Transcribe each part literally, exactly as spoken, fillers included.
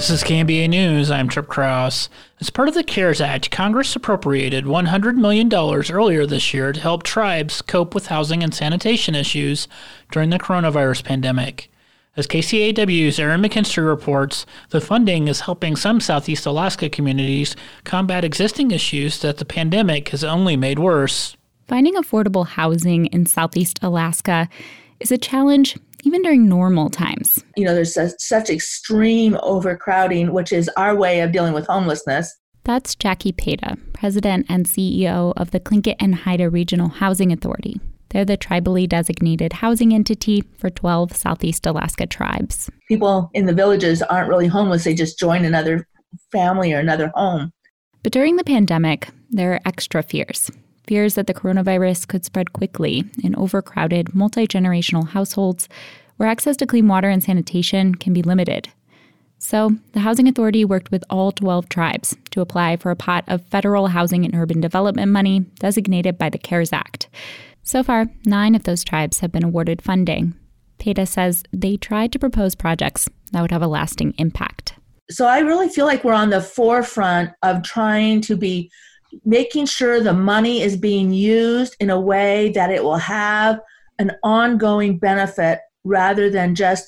This is K M B A News. I'm Trip Krause. As part of the CARES Act, Congress appropriated one hundred million dollars earlier this year to help tribes cope with housing and sanitation issues during the coronavirus pandemic. As K C A W's Erin McKinstry reports, the funding is helping some Southeast Alaska communities combat existing issues that the pandemic has only made worse. Finding affordable housing in Southeast Alaska is a challenge even during normal times. You know, there's a, such extreme overcrowding, which is our way of dealing with homelessness. That's Jackie Peta, president and C E O of the Tlingit and Haida Regional Housing Authority. They're the tribally designated housing entity for twelve Southeast Alaska tribes. People in the villages aren't really homeless. They just join another family or another home. But during the pandemic, there are extra fears. Fears that the coronavirus could spread quickly in overcrowded, multi-generational households where access to clean water and sanitation can be limited. So the Housing Authority worked with all twelve tribes to apply for a pot of federal housing and urban development money designated by the CARES Act. So far, nine of those tribes have been awarded funding. Peta says they tried to propose projects that would have a lasting impact. So I really feel like we're on the forefront of trying to be making sure the money is being used in a way that it will have an ongoing benefit rather than just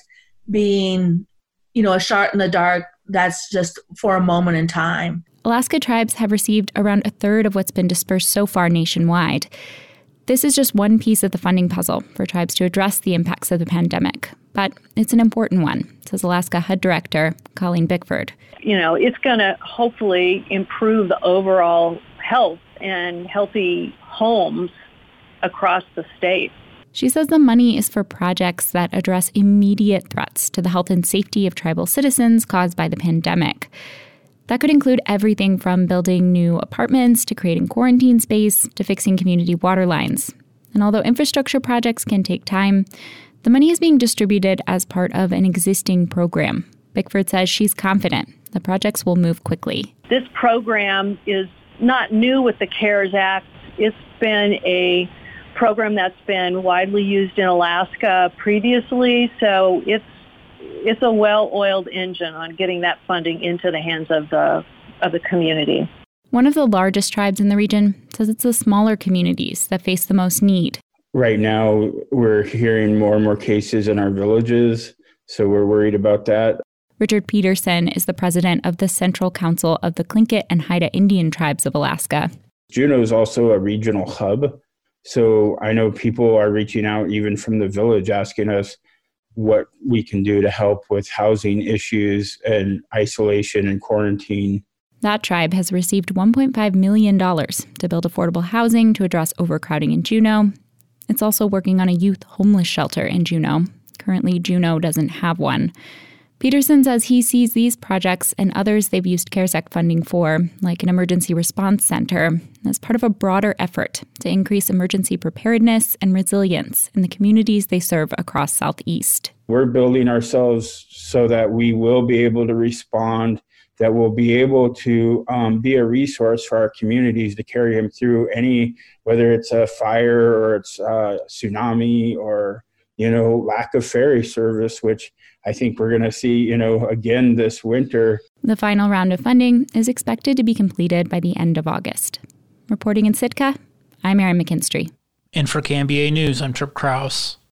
being, you know, a shot in the dark that's just for a moment in time. Alaska tribes have received around a third of what's been dispersed so far nationwide. This is just one piece of the funding puzzle for tribes to address the impacts of the pandemic. But it's an important one, says Alaska H U D Director Colleen Bickford. You know, it's going to hopefully improve the overall health and healthy homes across the state. She says the money is for projects that address immediate threats to the health and safety of tribal citizens caused by the pandemic. That could include everything from building new apartments to creating quarantine space to fixing community water lines. And although infrastructure projects can take time, the money is being distributed as part of an existing program. Bickford says she's confident the projects will move quickly. This program is not new with the CARES Act. It's been a program that's been widely used in Alaska previously, so it's it's a well-oiled engine on getting that funding into the hands of the of the community. One of the largest tribes in the region says it's the smaller communities that face the most need. Right now, we're hearing more and more cases in our villages, so we're worried about that. Richard Peterson is the president of the Central Council of the Tlingit and Haida Indian Tribes of Alaska. Juneau is also a regional hub, so I know people are reaching out even from the village asking us what we can do to help with housing issues and isolation and quarantine. That tribe has received one point five million dollars to build affordable housing to address overcrowding in Juneau. It's also working on a youth homeless shelter in Juneau. Currently, Juneau doesn't have one. Peterson says he sees these projects and others they've used CARES Act funding for, like an emergency response center, as part of a broader effort to increase emergency preparedness and resilience in the communities they serve across Southeast. We're building ourselves so that we will be able to respond, that we'll be able to um, be a resource for our communities to carry them through any, whether it's a fire or it's a tsunami or, you know, lack of ferry service, which I think we're going to see, you know, again this winter. The final round of funding is expected to be completed by the end of August. Reporting in Sitka, I'm Erin McKinstry. And for K M B A News, I'm Trip Krause.